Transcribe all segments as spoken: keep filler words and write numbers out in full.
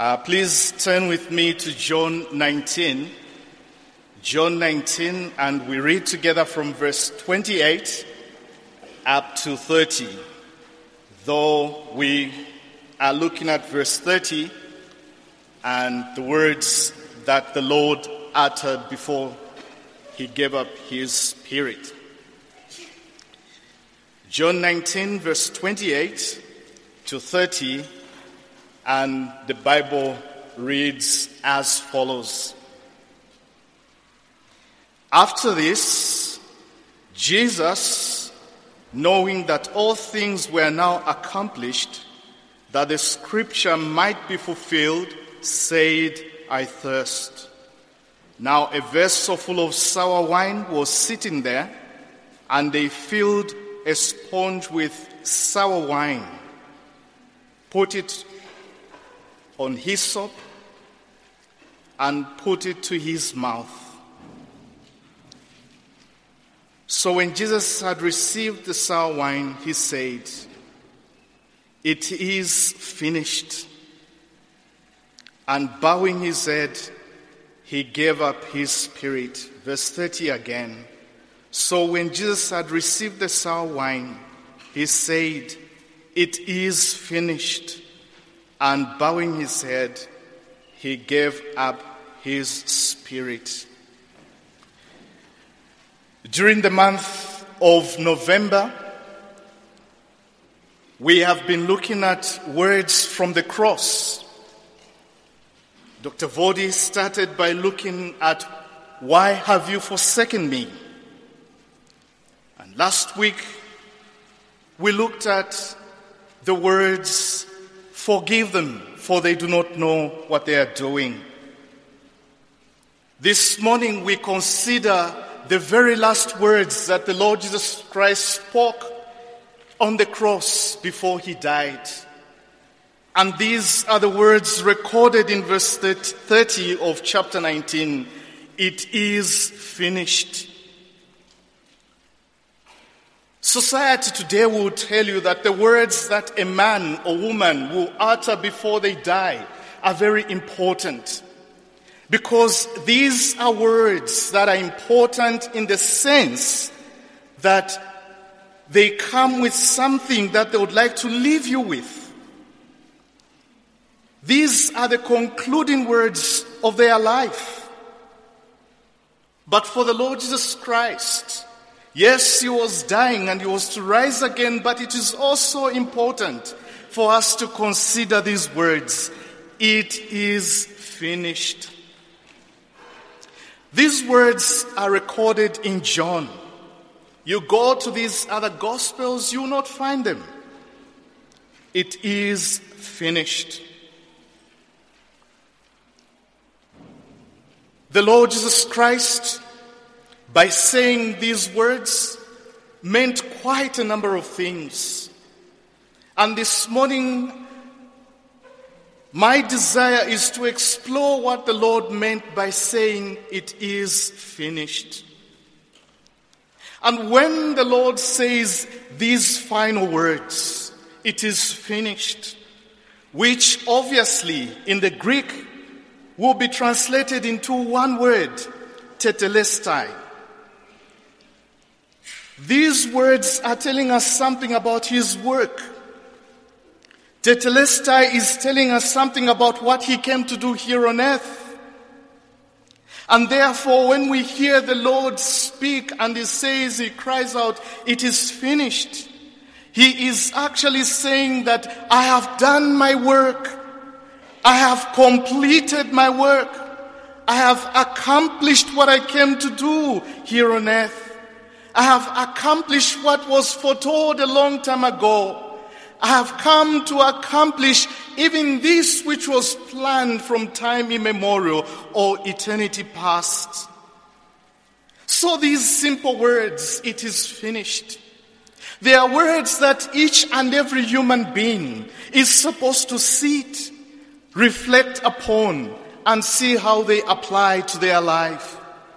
Uh, please turn with me to John nineteen. John nineteen, and we read together from verse twenty-eight up to thirty. Though we are looking at verse thirty and the words that the Lord uttered before he gave up his spirit. John nineteen, verse twenty-eight to thirty, and the Bible reads as follows. After this, Jesus, knowing that all things were now accomplished, that the scripture might be fulfilled, said, I thirst. Now a vessel full of sour wine was sitting there, and they filled a sponge with sour wine, put it on hyssop, and put it to his mouth. So when Jesus had received the sour wine, he said, it is finished. And bowing his head, he gave up his spirit. Verse thirty again. So when Jesus had received the sour wine, he said, it is finished. And bowing his head, he gave up his spirit. During the month of November, we have been looking at words from the cross. Doctor Vodi started by looking at, why have you forsaken me? And last week, we looked at the words, forgive them, for they do not know what they are doing. This morning, we consider the very last words that the Lord Jesus Christ spoke on the cross before he died. And these are the words recorded in verse thirty of chapter nineteen. It is finished. Society today will tell you that the words that a man or woman will utter before they die are very important. Because these are words that are important in the sense that they come with something that they would like to leave you with. These are the concluding words of their life. But for the Lord Jesus Christ, yes, he was dying and he was to rise again, but it is also important for us to consider these words. It is finished. These words are recorded in John. You go to these other Gospels, you will not find them. It is finished. The Lord Jesus Christ, by saying these words, meant quite a number of things. And this morning, my desire is to explore what the Lord meant by saying it is finished. And when the Lord says these final words, it is finished, which obviously in the Greek will be translated into one word, tetelestai. These words are telling us something about his work. Tetelestai is telling us something about what he came to do here on earth. And therefore, when we hear the Lord speak and he says, he cries out, it is finished, he is actually saying that I have done my work. I have completed my work. I have accomplished what I came to do here on earth. I have accomplished what was foretold a long time ago. I have come to accomplish even this which was planned from time immemorial or eternity past. So these simple words, it is finished. They are words that each and every human being is supposed to sit, reflect upon, and see how they apply to their life.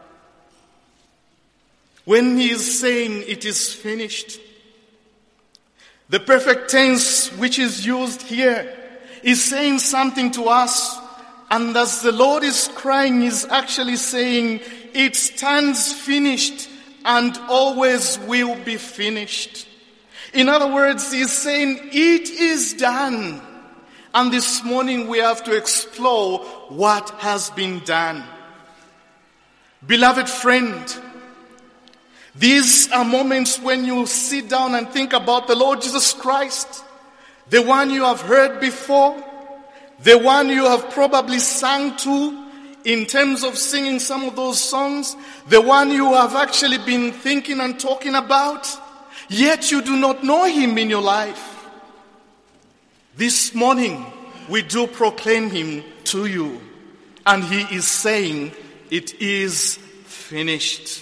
When he is saying it is finished, the perfect tense which is used here He's saying something to us. And as the Lord is crying, he's actually saying, it stands finished and always will be finished. In other words, he's saying, it is done. And this morning we have to explore what has been done. Beloved friend, these are moments when you sit down and think about the Lord Jesus Christ, the one you have heard before, the one you have probably sung to in terms of singing some of those songs, the one you have actually been thinking and talking about, yet you do not know him in your life. This morning, we do proclaim him to you, and he is saying, it is finished.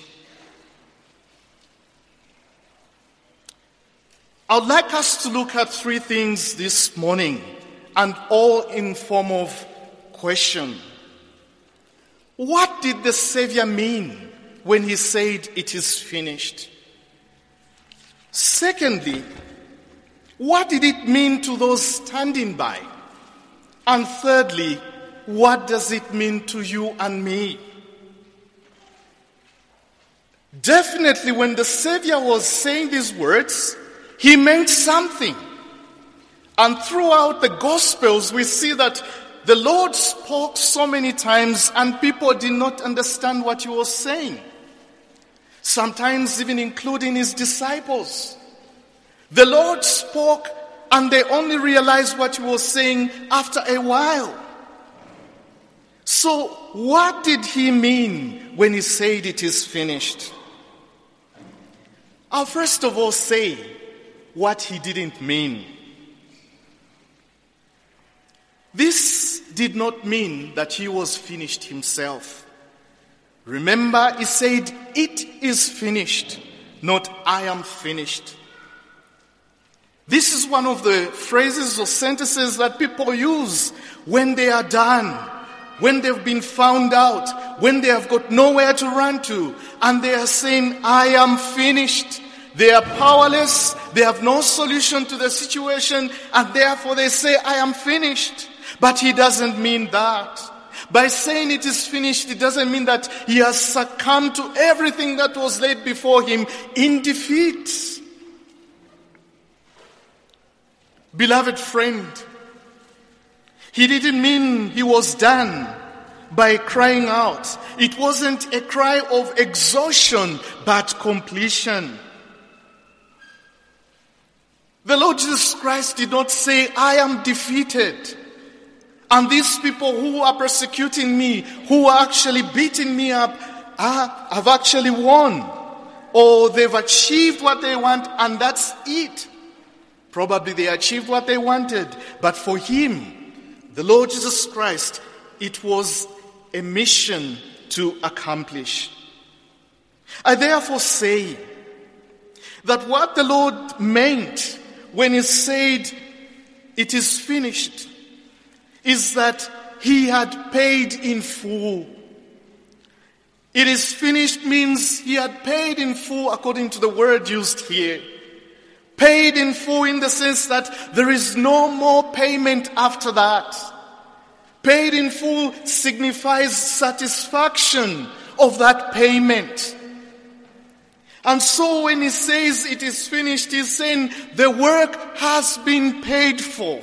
I would like us to look at three things this morning, and all in form of question. What did the Savior mean when he said it is finished? Secondly, what did it mean to those standing by? And thirdly, what does it mean to you and me? Definitely when the Savior was saying these words, he meant something. And throughout the Gospels, we see that the Lord spoke so many times and people did not understand what he was saying. Sometimes even including his disciples. The Lord spoke and they only realized what he was saying after a while. So what did he mean when he said it is finished? I'll first of all say what he didn't mean. This did not mean that he was finished himself. Remember, he said, it is finished, not I am finished. This is one of the phrases or sentences that people use when they are done, when they've been found out, when they have got nowhere to run to, and they are saying, I am finished. They are powerless, they have no solution to the situation, and therefore they say, I am finished. But he doesn't mean that. By saying it is finished, it doesn't mean that he has succumbed to everything that was laid before him in defeat. Beloved friend, he didn't mean he was done by crying out. It wasn't a cry of exhaustion, but completion. The Lord Jesus Christ did not say, I am defeated. And these people who are persecuting me, who are actually beating me up, are, have actually won. Or they've achieved what they want and that's it. Probably they achieved what they wanted. But for him, the Lord Jesus Christ, it was a mission to accomplish. I therefore say that what the Lord meant when he said it is finished is that he had paid in full. It is finished means he had paid in full according to the word used here. Paid in full in the sense that there is no more payment after that. Paid in full signifies satisfaction of that payment. And so when he says it is finished, he's saying the work has been paid for.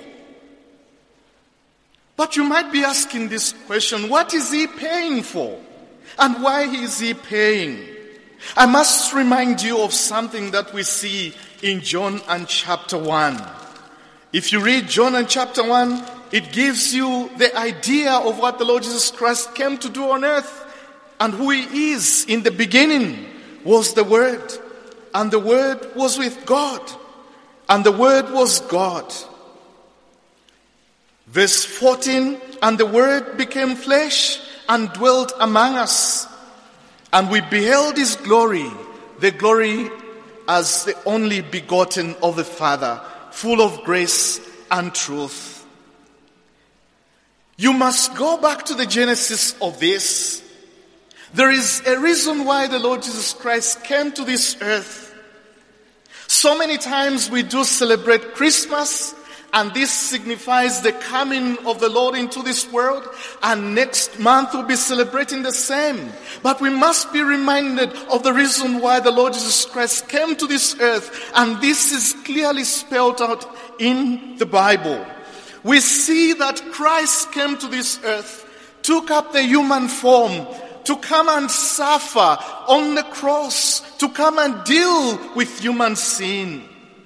But you might be asking this question, what is he paying for? And why is he paying? I must remind you of something that we see in John and chapter one. If you read John and chapter one, it gives you the idea of what the Lord Jesus Christ came to do on earth and who he is. In the beginning was the Word, and the Word was with God, and the Word was God. Verse fourteen, and the Word became flesh and dwelt among us, and we beheld his glory, the glory as the only begotten of the Father, full of grace and truth. You must go back to the genesis of this. There is a reason why the Lord Jesus Christ came to this earth. So many times we do celebrate Christmas, And this signifies the coming of the Lord into this world. And next month we'll be celebrating the same. But we must be reminded of the reason why the Lord Jesus Christ came to this earth. And this is clearly spelled out in the Bible. We see that Christ came to this earth, took up the human form, to come and suffer on the cross, to come and deal with human sin.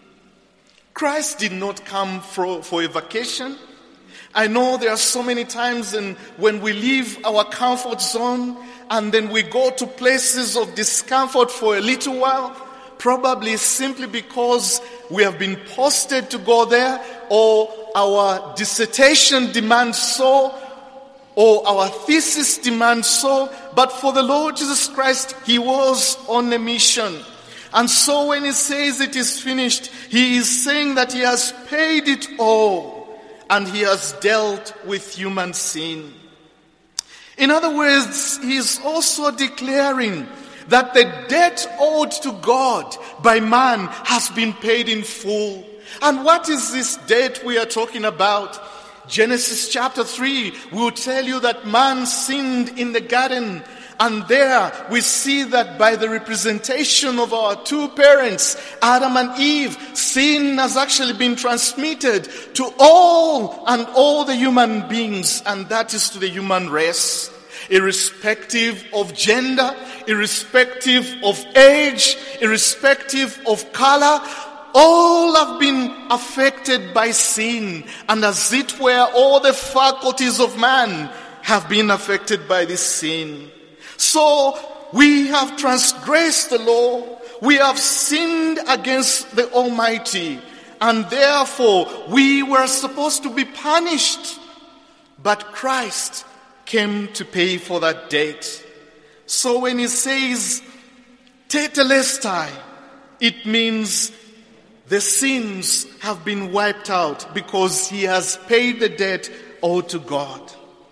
Christ did not come for, for a vacation. I know there are so many times in, when we leave our comfort zone and then we go to places of discomfort for a little while, probably simply because we have been posted to go there, or our dissertation demands so, or our thesis demands so. But for the Lord Jesus Christ, he was on a mission. And so when he says it is finished, he is saying that he has paid it all and he has dealt with human sin. In other words, he is also declaring that the debt owed to God by man has been paid in full. And what is this debt we are talking about? Genesis chapter three will tell you that man sinned in the garden. And there we see that by the representation of our two parents, Adam and Eve, sin has actually been transmitted to all and all the human beings, and that is to the human race. Irrespective of gender, irrespective of age, irrespective of color, all have been affected by sin. And as it were, all the faculties of man have been affected by this sin. So we have transgressed the law, we have sinned against the Almighty, and therefore we were supposed to be punished. But Christ came to pay for that debt. So when he says tetelestai, it means the sins have been wiped out because he has paid the debt owed to God.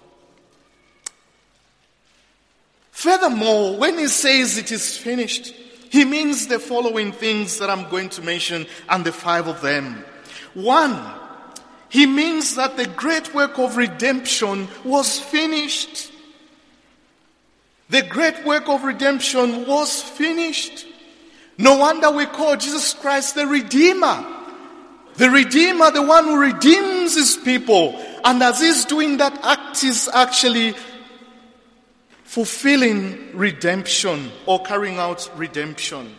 Furthermore, when he says it is finished, he means the following things that I'm going to mention, and the five of them. One, he means that the great work of redemption was finished. The great work of redemption was finished. No wonder we call Jesus Christ the Redeemer. The Redeemer, the one who redeems his people. And as he's doing that act, is actually fulfilling redemption or carrying out redemption.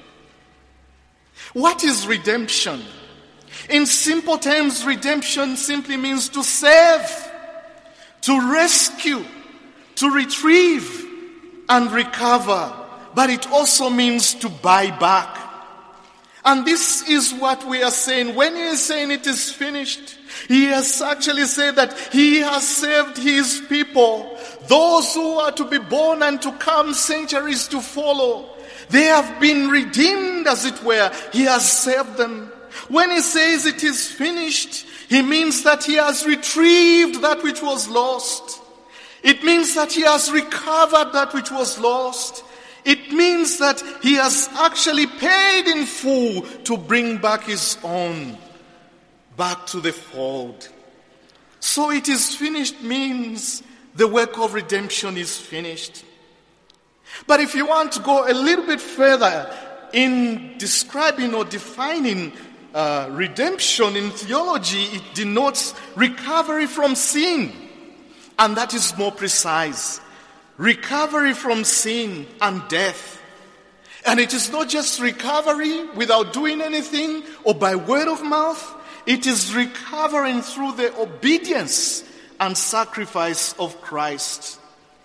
What is redemption? In simple terms, redemption simply means to save, to rescue, to retrieve and recover. But it also means to buy back. And this is what we are saying. When he is saying it is finished, he has actually said that he has saved his people. Those who are to be born and to come centuries to follow. They have been redeemed, as it were. He has saved them. When he says it is finished, he means that he has retrieved that which was lost. It means that he has recovered that which was lost. It means that he has actually paid in full to bring back his own back to the fold. So it is finished means the work of redemption is finished. But if you want to go a little bit further in describing or defining uh, redemption in theology, it denotes recovery from sin. And that is more precise. Recovery from sin and death. And it is not just recovery without doing anything or by word of mouth. It is recovering through the obedience and sacrifice of Christ.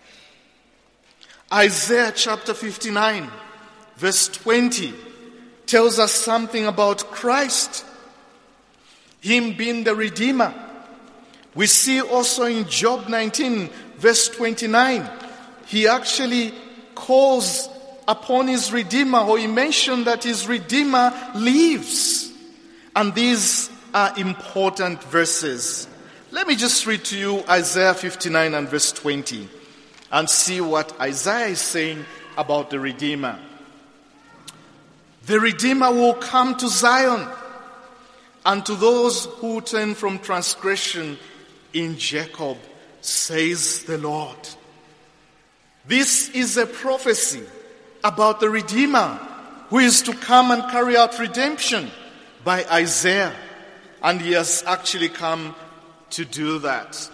Isaiah chapter fifty-nine, verse twenty, tells us something about Christ, him being the Redeemer. We see also in Job nineteen, verse twenty-nine, he actually calls upon his Redeemer, or he mentioned that his Redeemer lives. And these are important verses. Let me just read to you Isaiah fifty-nine and verse twenty and see what Isaiah is saying about the Redeemer. The Redeemer will come to Zion, and to those who turn from transgression in Jacob, says the Lord. This is a prophecy about the Redeemer who is to come and carry out redemption by Isaiah. And he has actually come to do that.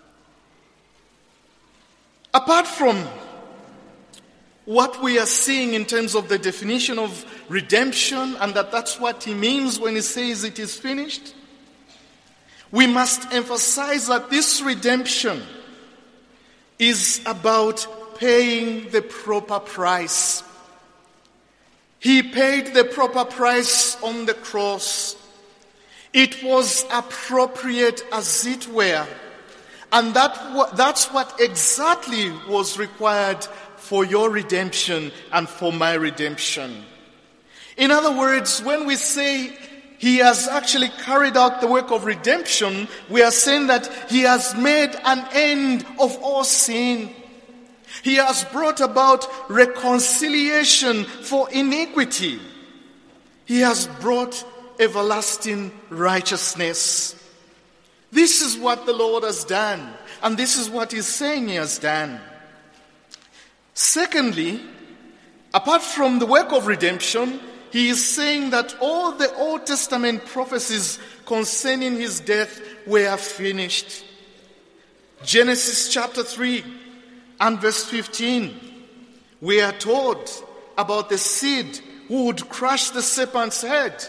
Apart from what we are seeing in terms of the definition of redemption, and that that's what he means when he says it is finished, we must emphasize that this redemption is about paying the proper price. He paid the proper price on the cross. It was appropriate, as it were, and that that's what exactly was required for your redemption and for my redemption. In other words, when we say he has actually carried out the work of redemption, we are saying that he has made an end of all sin. He has brought about reconciliation for iniquity. He has brought everlasting righteousness. This is what the Lord has done, and this is what he's saying he has done. Secondly, apart from the work of redemption, he is saying that all the Old Testament prophecies concerning his death were finished. Genesis chapter three and verse fifteen, we are told about the seed who would crush the serpent's head.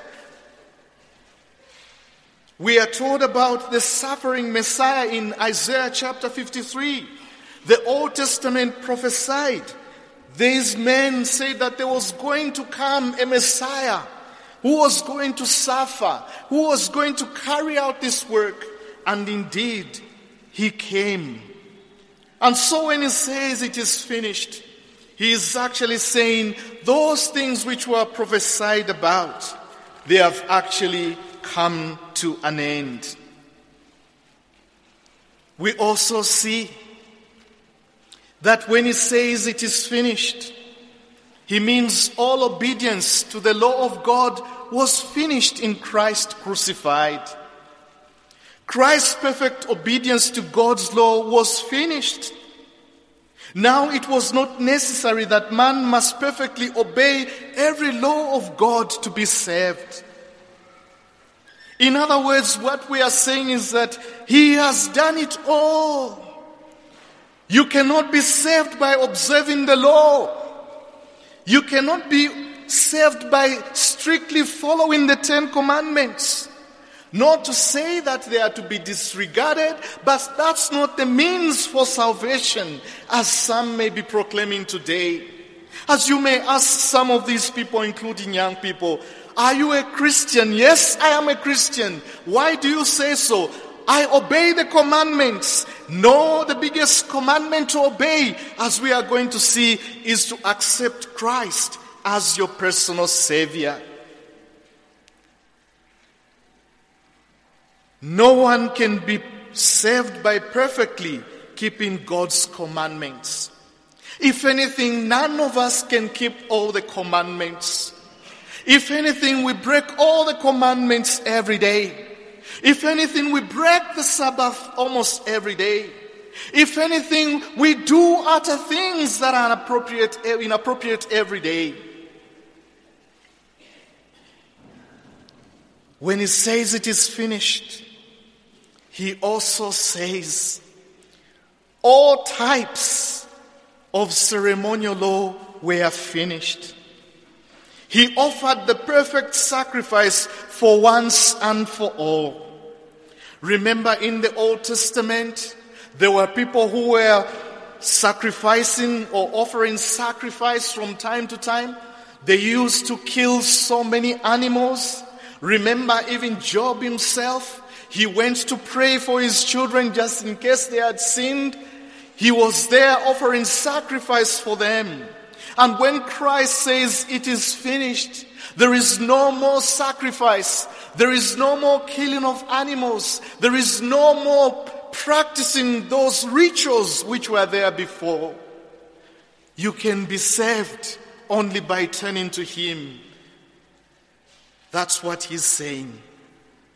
We are told about the suffering Messiah in Isaiah chapter fifty-three. The Old Testament prophesied. These men said that there was going to come a Messiah who was going to suffer, who was going to carry out this work. And indeed, he came. And so when he says it is finished, he is actually saying those things which were prophesied about, they have actually come to an end. We also see that when he says it is finished, he means all obedience to the law of God was finished in Christ crucified. Christ's perfect obedience to God's law was finished. Now it was not necessary that man must perfectly obey every law of God to be saved. In other words, what we are saying is that he has done it all. You cannot be saved by observing the law. You cannot be saved by strictly following the Ten Commandments. Not to say that they are to be disregarded, but that's not the means for salvation, as some may be proclaiming today. As you may ask some of these people, including young people, are you a Christian? Yes, I am a Christian. Why do you say so? I obey the commandments. No, the biggest commandment to obey, as we are going to see, is to accept Christ as your personal Savior. No one can be saved by perfectly keeping God's commandments. If anything, none of us can keep all the commandments. If anything, we break all the commandments every day. If anything, we break the Sabbath almost every day. If anything, we do utter things that are inappropriate, inappropriate every day. When he says it is finished, he also says all types of ceremonial law were finished. He offered the perfect sacrifice for once and for all. Remember, in the Old Testament, there were people who were sacrificing or offering sacrifice from time to time. They used to kill so many animals. Remember, even Job himself, he went to pray for his children just in case they had sinned. He was there offering sacrifice for them. And when Christ says it is finished, there is no more sacrifice. There is no more killing of animals. There is no more practicing those rituals which were there before. You can be saved only by turning to him. That's what he's saying.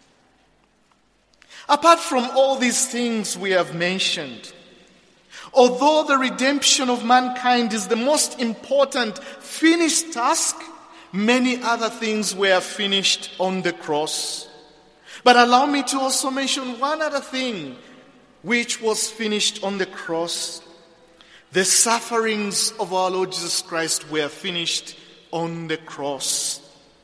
Apart from all these things we have mentioned, although the redemption of mankind is the most important finished task, many other things were finished on the cross. But allow me to also mention one other thing which was finished on the cross. The sufferings of our Lord Jesus Christ were finished on the cross.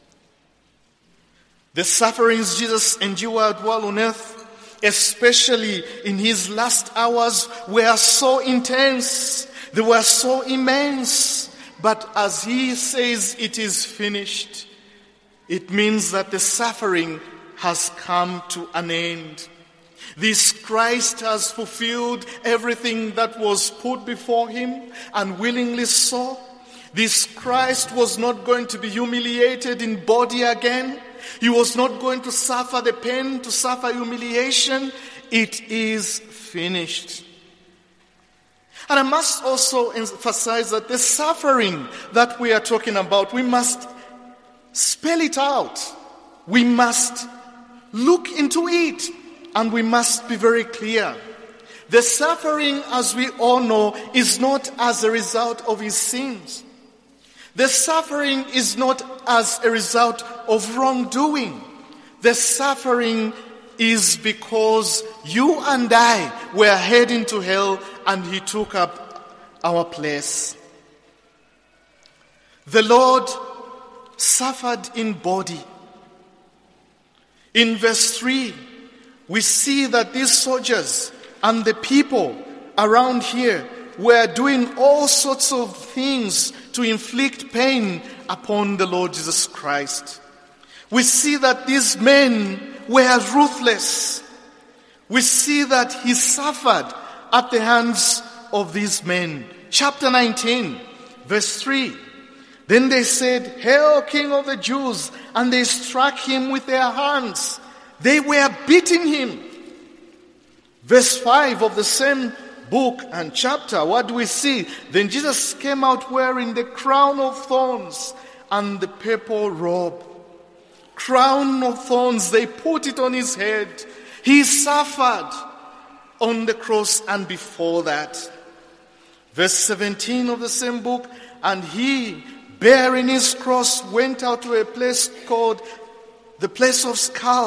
The sufferings Jesus endured while on earth, especially in his last hours, were so intense, they were so immense. But as he says it is finished, it means that the suffering has come to an end. This Christ has fulfilled everything that was put before him, and willingly so. This Christ was not going to be humiliated in body again. He was not going to suffer the pain, to suffer humiliation. It is finished. And I must also emphasize that the suffering that we are talking about, we must spell it out. We must look into it, and we must be very clear. The suffering, as we all know, is not as a result of his sins. The suffering is not as a result of wrongdoing. The suffering is because you and I were heading to hell, and he took up our place. The Lord suffered in body. In verse three, we see that these soldiers and the people around here were doing all sorts of things to inflict pain upon the Lord Jesus Christ. We see that these men were ruthless. We see that he suffered at the hands of these men. Chapter nineteen, verse three. Then they said, "Hail, King of the Jews!" And they struck him with their hands. They were beating him. Verse five of the same book and chapter, what do we see? Then Jesus came out wearing the crown of thorns and the purple robe. Crown of thorns, they put it on his head. He suffered on the cross and before that. Verse seventeen of the same book, and he, bearing his cross, went out to a place called the place of skull,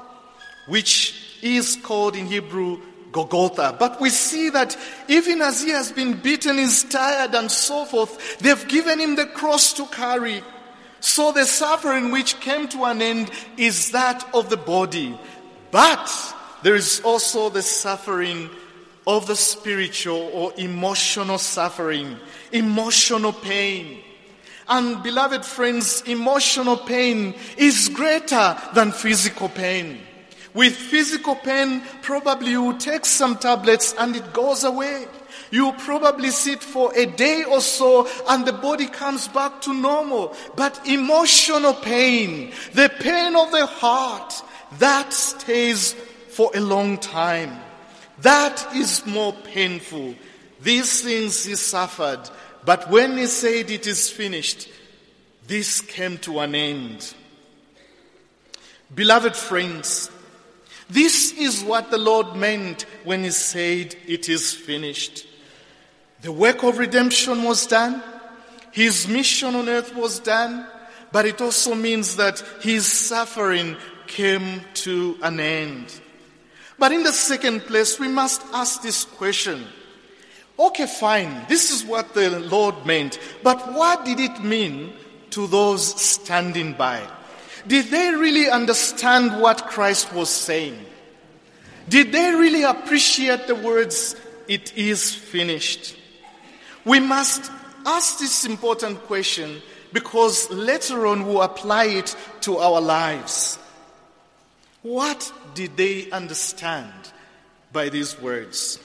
which is called in Hebrew Golgotha. But we see that even as he has been beaten, he's tired and so forth, they've given him the cross to carry. So the suffering which came to an end is that of the body. But there is also the suffering of the spiritual or emotional suffering, emotional pain. And beloved friends, emotional pain is greater than physical pain. With physical pain, probably you take some tablets and it goes away. You probably sit for a day or so and the body comes back to normal. But emotional pain, the pain of the heart, that stays for a long time. That is more painful. These things he suffered, but when he said it is finished, this came to an end. Beloved friends, this is what the Lord meant when he said it is finished. The work of redemption was done. His mission on earth was done. But it also means that his suffering came to an end. But in the second place, we must ask this question. Okay, fine. This is what the Lord meant. But what did it mean to those standing by? Did they really understand what Christ was saying? Did they really appreciate the words, "It is finished"? We must ask this important question because later on we'll apply it to our lives. What did they understand by these words?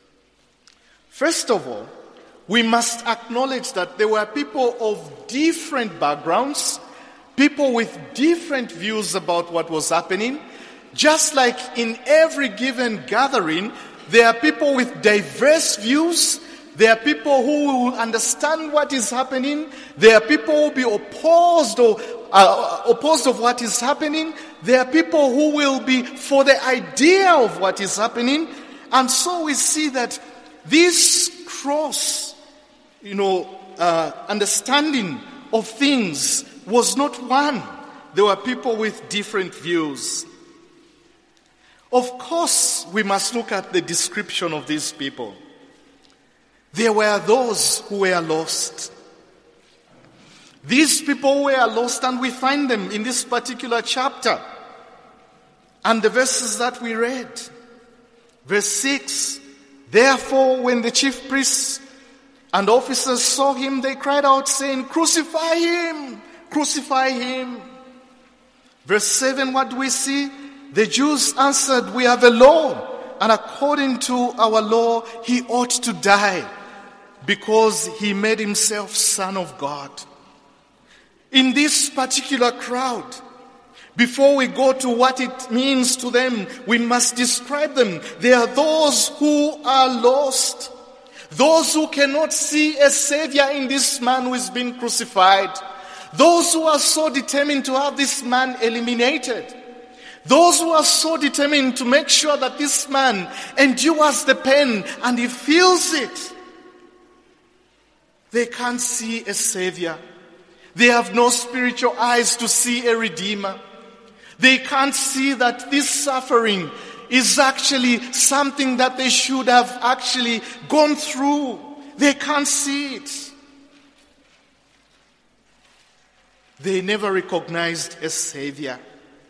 First of all, we must acknowledge that there were people of different backgrounds, people with different views about what was happening. Just like in every given gathering, there are people with diverse views. There are people who will understand what is happening. There are people who will be opposed or uh, opposed of what is happening. there are people who will be for the idea of what is happening. And so we see that this cross, you know, uh, understanding of things was not one. There were people with different views. Of course, we must look at the description of these people. There were those who were lost. These people were lost, and we find them in this particular chapter. And the verses that we read. Verse six, therefore when the chief priests and officers saw him, they cried out saying, crucify him, crucify him. Verse seven, what do we see? The Jews answered, we have a law, and according to our law, he ought to die, because he made himself Son of God. In this particular crowd, before we go to what it means to them, we must describe them. There are those who are lost, those who cannot see a Savior in this man who is being crucified, those who are so determined to have this man eliminated, those who are so determined to make sure that this man endures the pain and he feels it. They can't see a Savior. They have no spiritual eyes to see a Redeemer. They can't see that this suffering is actually something that they should have actually gone through. They can't see it. They never recognized a Savior.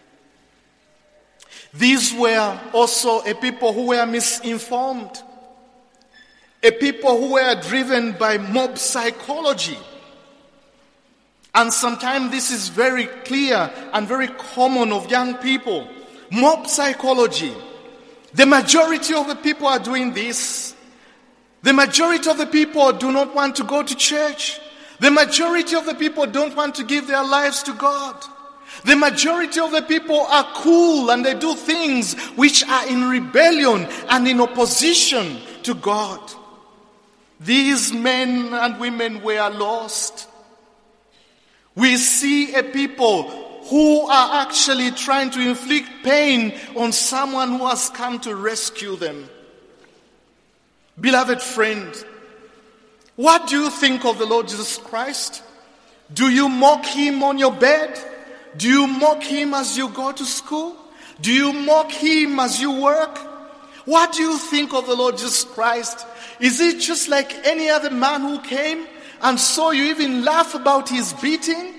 These were also a people who were misinformed. A people who were driven by mob psychology. And sometimes this is very clear and very common of young people. Mob psychology. The majority of the people are doing this. The majority of the people do not want to go to church. The majority of the people don't want to give their lives to God. The majority of the people are cool and they do things which are in rebellion and in opposition to God. These men and women were lost. We see a people who are actually trying to inflict pain on someone who has come to rescue them. Beloved friend, what do you think of the Lord Jesus Christ? Do you mock him on your bed? Do you mock him as you go to school? Do you mock him as you work? What do you think of the Lord Jesus Christ? Is he just like any other man who came and so you even laugh about his beating?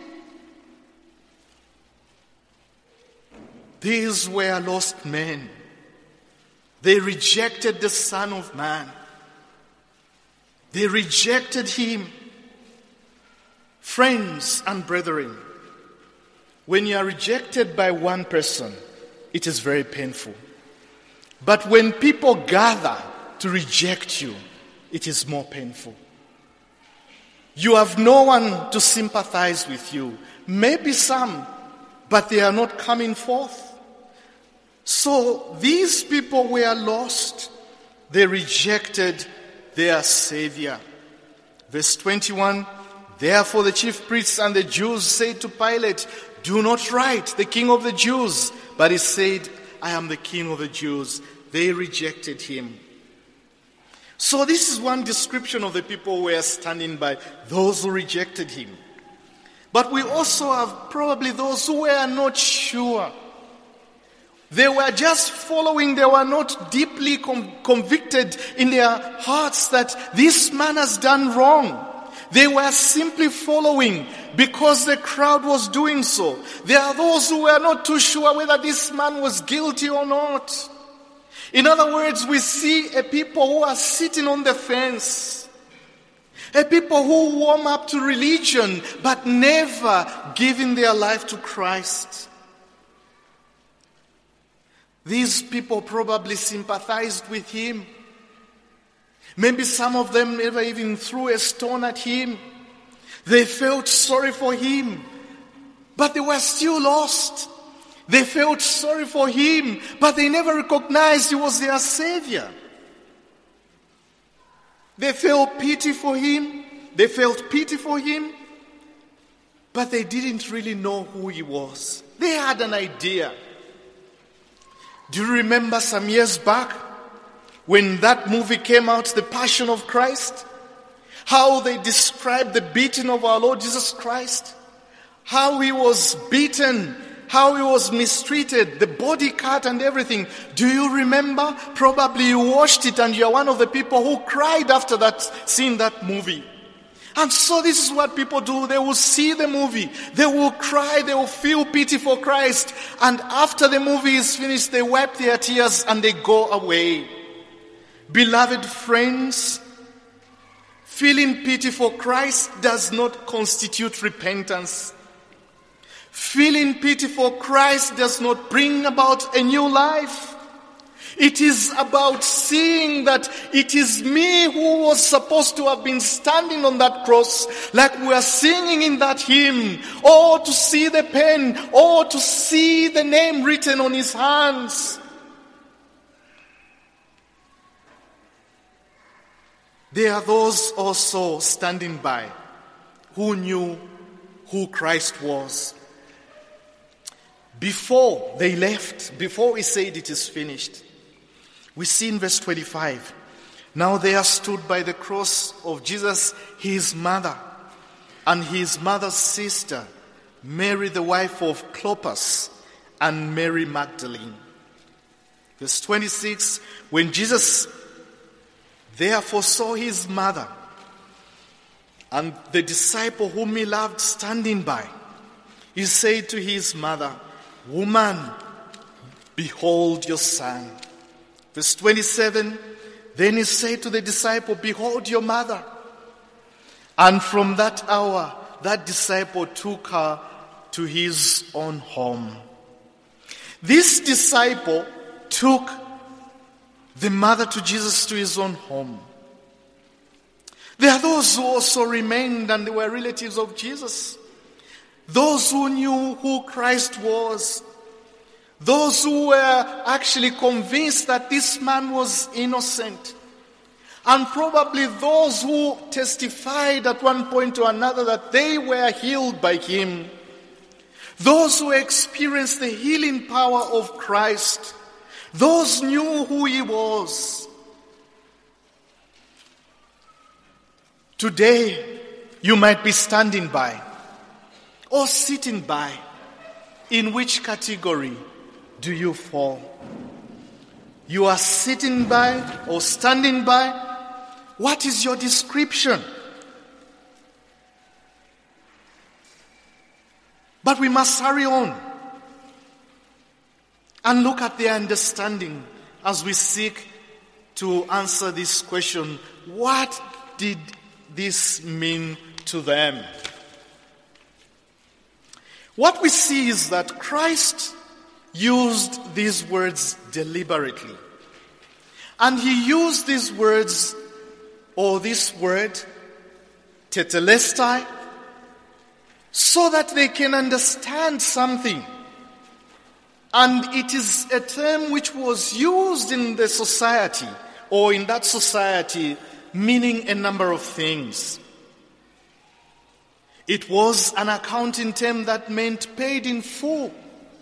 These were lost men. They rejected the Son of Man. They rejected him. Friends and brethren, when you are rejected by one person, it is very painful. But when people gather to reject you, it is more painful. You have no one to sympathize with you. Maybe some, but they are not coming forth. So these people were lost. They rejected their Savior. Verse twenty-one, therefore the chief priests and the Jews said to Pilate, do not write the King of the Jews. But he said, I am the King of the Jews. They rejected him. So this is one description of the people who were standing by, those who rejected him. But we also have probably those who were not sure. They were just following. They were not deeply com- convicted in their hearts that this man has done wrong. They were simply following because the crowd was doing so. There are those who were not too sure whether this man was guilty or not. In other words, we see a people who are sitting on the fence. A people who warm up to religion but never giving their life to Christ. These people probably sympathized with him. Maybe some of them never even threw a stone at him. They felt sorry for him, but they were still lost. They felt sorry for him, but they never recognized he was their Savior. They felt pity for him. They felt pity for him, but they didn't really know who he was. They had an idea. Do you remember some years back when that movie came out, The Passion of Christ? How they described the beating of our Lord Jesus Christ? How he was beaten, how he was mistreated, the body cut and everything. Do you remember? Probably you watched it and you're one of the people who cried after that, seeing that movie. And so this is what people do. They will see the movie. They will cry. They will feel pity for Christ. And after the movie is finished, they wipe their tears and they go away. Beloved friends, feeling pity for Christ does not constitute repentance. Feeling pity for Christ does not bring about a new life. It is about seeing that it is me who was supposed to have been standing on that cross, like we are singing in that hymn, or to see the pen, or to see the name written on his hands. There are those also standing by who knew who Christ was. Before they left, before he said it is finished, we see in verse twenty-five, now there stood by the cross of Jesus his mother and his mother's sister, Mary the wife of Clopas and Mary Magdalene. Verse twenty-six, when Jesus therefore saw his mother and the disciple whom he loved standing by, he said to his mother, woman, behold your son. Verse twenty-seven, then he said to the disciple, behold your mother. And from that hour, that disciple took her to his own home. This disciple took the mother to Jesus to his own home. There are those who also remained and they were relatives of Jesus. Those who knew who Christ was. Those who were actually convinced that this man was innocent. And probably those who testified at one point or another that they were healed by him. Those who experienced the healing power of Christ. Those knew who he was. Today, you might be standing by or sitting by. In which category do you fall? You are sitting by or standing by? What is your description? But we must hurry on and look at their understanding as we seek to answer this question. What did this mean to them? What we see is that Christ used these words deliberately. And he used these words, or this word, tetelestai, so that they can understand something. And it is a term which was used in the society, or in that society, meaning a number of things. It was an accounting term that meant paid in full.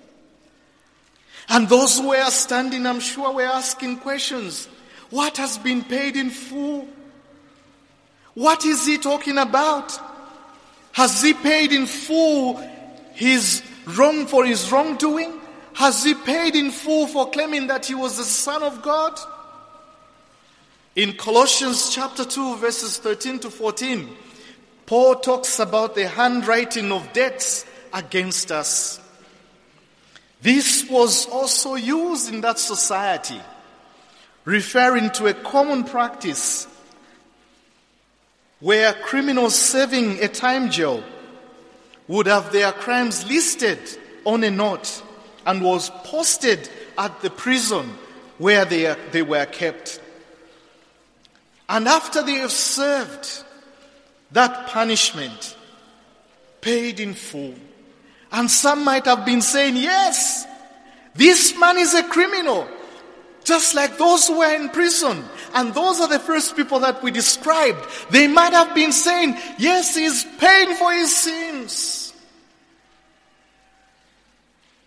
And those who were standing, I'm sure, were asking questions. What has been paid in full? What is he talking about? Has he paid in full his wrong for his wrongdoing? Has he paid in full for claiming that he was the Son of God? In Colossians chapter two, verses thirteen to fourteen, Paul talks about the handwriting of debts against us. This was also used in that society, referring to a common practice where criminals serving a time jail would have their crimes listed on a note and was posted at the prison where they, they were kept. And after they have served that punishment, paid in full. And some might have been saying, yes, this man is a criminal, just like those who were in prison. And those are the first people that we described. They might have been saying, yes, he is paying for his sins.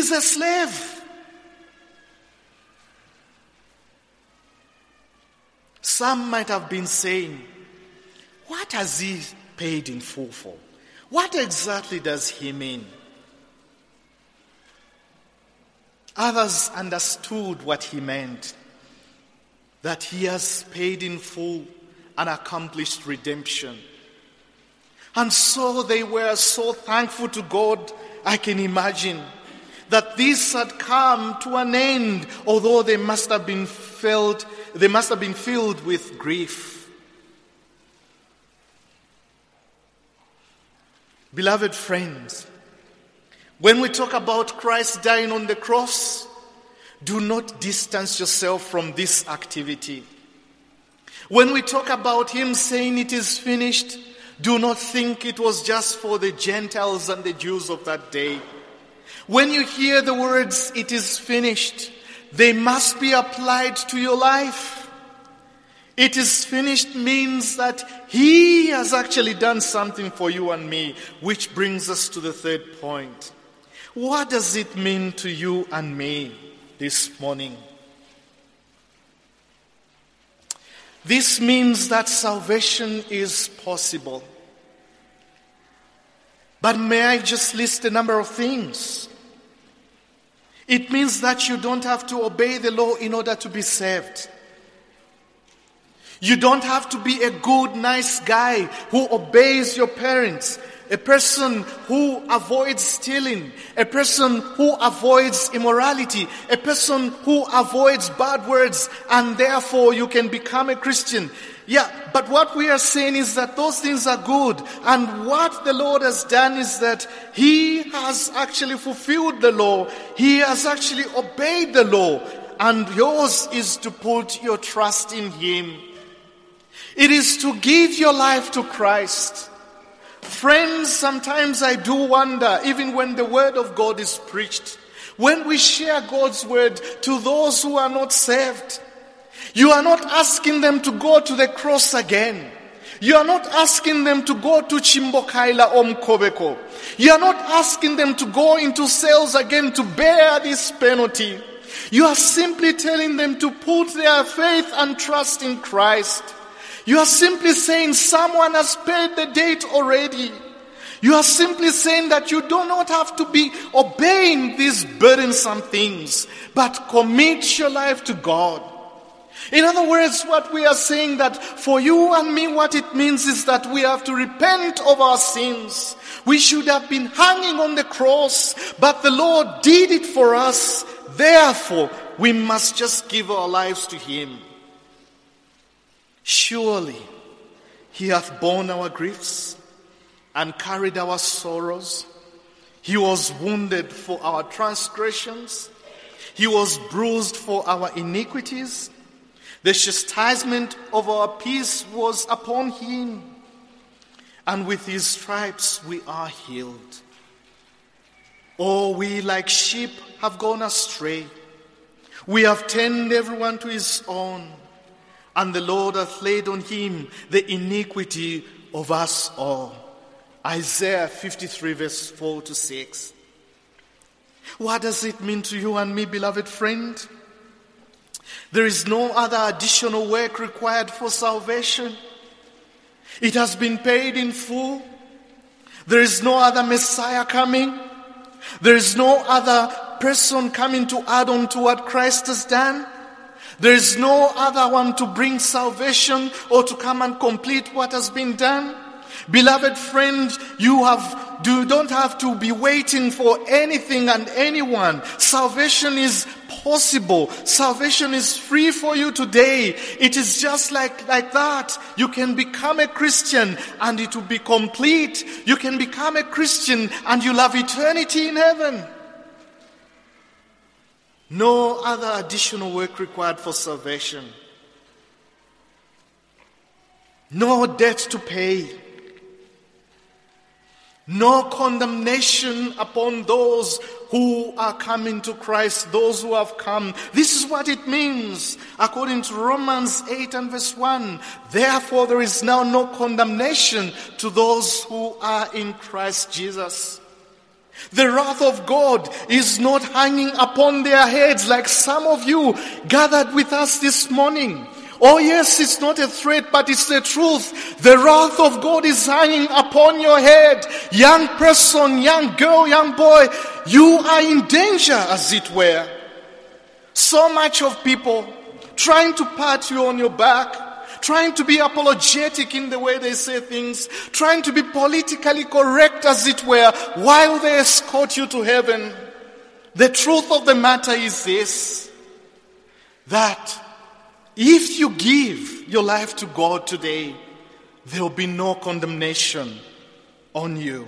He's a slave. Some might have been saying, what has he paid in full for? What exactly does he mean? Others understood what he meant, that he has paid in full and accomplished redemption. And so they were so thankful to God, I can imagine, that this had come to an end, although they must have been filled, they must have been filled with grief. Beloved friends, when we talk about Christ dying on the cross, do not distance yourself from this activity. When we talk about him saying it is finished, do not think it was just for the Gentiles and the Jews of that day. When you hear the words, it is finished, they must be applied to your life. It is finished means that he has actually done something for you and me, which brings us to the third point. What does it mean to you and me this morning? This means that salvation is possible. But may I just list a number of things? It means that you don't have to obey the law in order to be saved. You don't have to be a good, nice guy who obeys your parents, a person who avoids stealing, a person who avoids immorality, a person who avoids bad words, and therefore you can become a Christian. Yeah, but what we are saying is that those things are good. And what the Lord has done is that he has actually fulfilled the law. He has actually obeyed the law. And yours is to put your trust in him. It is to give your life to Christ. Friends, sometimes I do wonder, even when the word of God is preached, when we share God's word to those who are not saved, you are not asking them to go to the cross again. You are not asking them to go to Chimbokaila or Mkobeko. You are not asking them to go into cells again to bear this penalty. You are simply telling them to put their faith and trust in Christ. You are simply saying someone has paid the debt already. You are simply saying that you do not have to be obeying these burdensome things, but commit your life to God. In other words, what we are saying that for you and me, what it means is that we have to repent of our sins. We should have been hanging on the cross, but the Lord did it for us. Therefore, we must just give our lives to him. Surely, he hath borne our griefs and carried our sorrows. He was wounded for our transgressions. He was bruised for our iniquities. The chastisement of our peace was upon him, and with his stripes we are healed. All we like sheep have gone astray. We have turned everyone to his own, and the Lord hath laid on him the iniquity of us all. Isaiah fifty-three verse four to six. What does it mean to you and me, beloved friend? There is no other additional work required for salvation. It has been paid in full. There is no other Messiah coming. There is no other person coming to add on to what Christ has done. There is no other one to bring salvation or to come and complete what has been done. Beloved friend, you have you don't have to be waiting for anything and anyone. Salvation is possible. Salvation is free for you today. It is just like, like that. You can become a Christian and it will be complete. You can become a Christian and you'll have eternity in heaven. No other additional work required for salvation. No debt to pay. No condemnation upon those who are coming to Christ, those who have come. This is what it means according to Romans eight and verse one. Therefore there is now no condemnation to those who are in Christ Jesus. The wrath of God is not hanging upon their heads like some of you gathered with us this morning. Oh yes, it's not a threat, but it's the truth. The wrath of God is hanging upon your head. Young person, young girl, young boy, you are in danger, as it were. So much of people trying to pat you on your back, trying to be apologetic in the way they say things, trying to be politically correct, as it were, while they escort you to heaven. The truth of the matter is this, that if you give your life to God today, there will be no condemnation on you.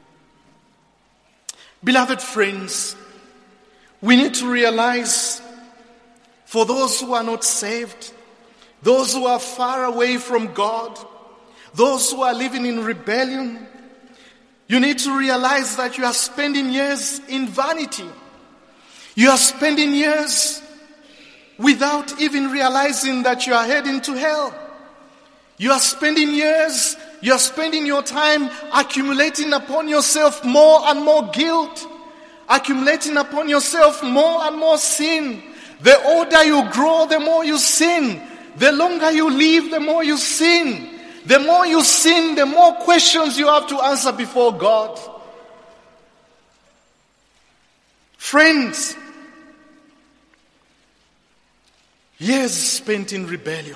Beloved friends, we need to realize, for those who are not saved, those who are far away from God, those who are living in rebellion, you need to realize that you are spending years in vanity. You are spending years without even realizing that you are heading to hell. You are spending years, you are spending your time accumulating upon yourself more and more guilt, accumulating upon yourself more and more sin. The older you grow, the more you sin. The longer you live, the more you sin. The more you sin, the more questions you have to answer before God. Friends, years spent in rebellion.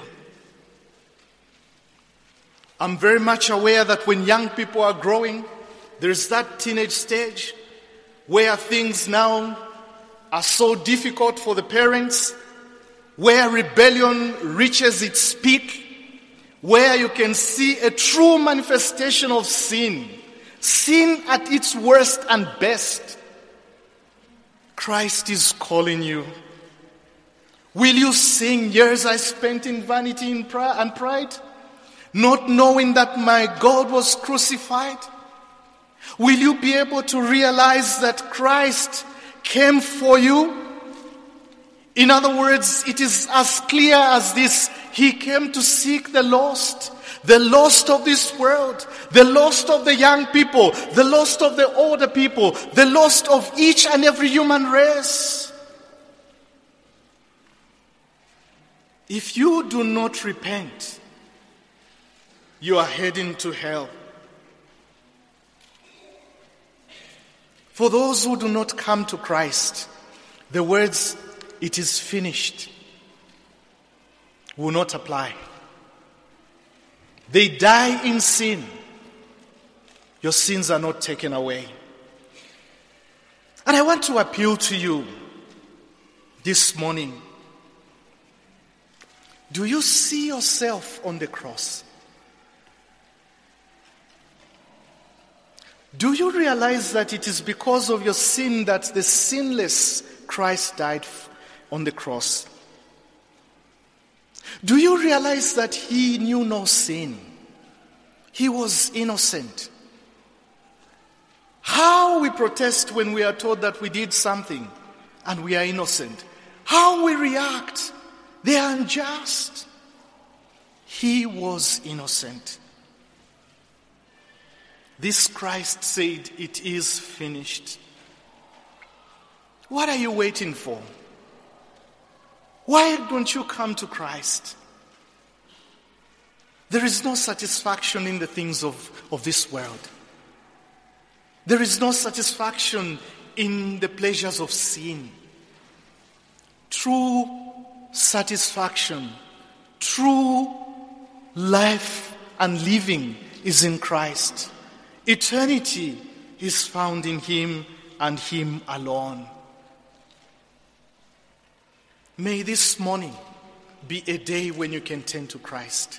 I'm very much aware that when young people are growing, there's that teenage stage where things now are so difficult for the parents, where rebellion reaches its peak, where you can see a true manifestation of sin, sin at its worst and best. Christ is calling you. Will you sing, years I spent in vanity and pride, not knowing that my God was crucified? Will you be able to realize that Christ came for you? In other words, it is as clear as this. He came to seek the lost, the lost of this world, the lost of the young people, the lost of the older people, the lost of each and every human race. If you do not repent, you are heading to hell. For those who do not come to Christ, the words, "It is finished," will not apply. They die in sin. Your sins are not taken away. And I want to appeal to you this morning. Do you see yourself on the cross? Do you realize that it is because of your sin that the sinless Christ died on the cross? Do you realize that he knew no sin? He was innocent. How we protest when we are told that we did something and we are innocent. How we react. They are unjust. He was innocent. This Christ said, "It is finished." What are you waiting for? Why don't you come to Christ? There is no satisfaction in the things of, of this world. There is no satisfaction in the pleasures of sin. True satisfaction, true life and living is in Christ. Eternity is found in Him and Him alone. May this morning be a day when you can turn to Christ.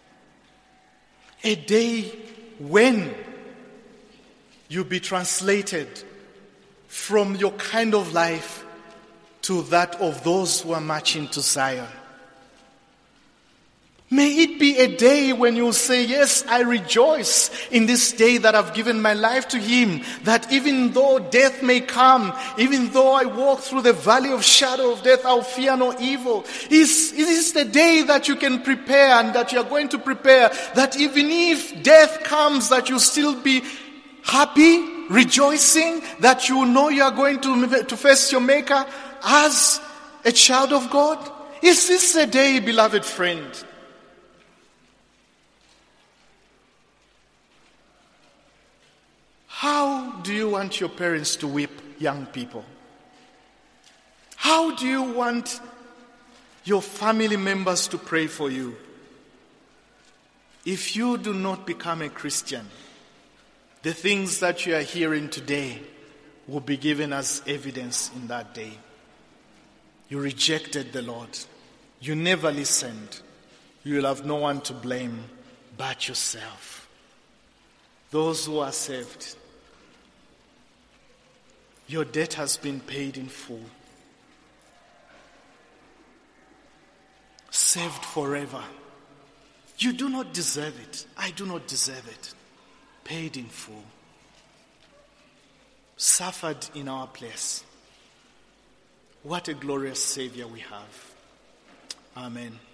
A day when you'll be translated from your kind of life to that of those who are marching to Zion. May it be a day when you say, "Yes, I rejoice in this day that I've given my life to Him, that even though death may come, even though I walk through the valley of shadow of death, I'll fear no evil." Is it is the day that you can prepare and that you are going to prepare, that even if death comes, that you'll still be happy, rejoicing that you know you are going to, to face your Maker as a child of God? Is this a day, beloved friend? How do you want your parents to whip young people? How do you want your family members to pray for you? If you do not become a Christian, the things that you are hearing today will be given as evidence in that day. You rejected the Lord. You never listened. You will have no one to blame but yourself. Those who are saved, your debt has been paid in full. Saved forever. You do not deserve it. I do not deserve it. Paid in full. Suffered in our place. What a glorious Savior we have. Amen.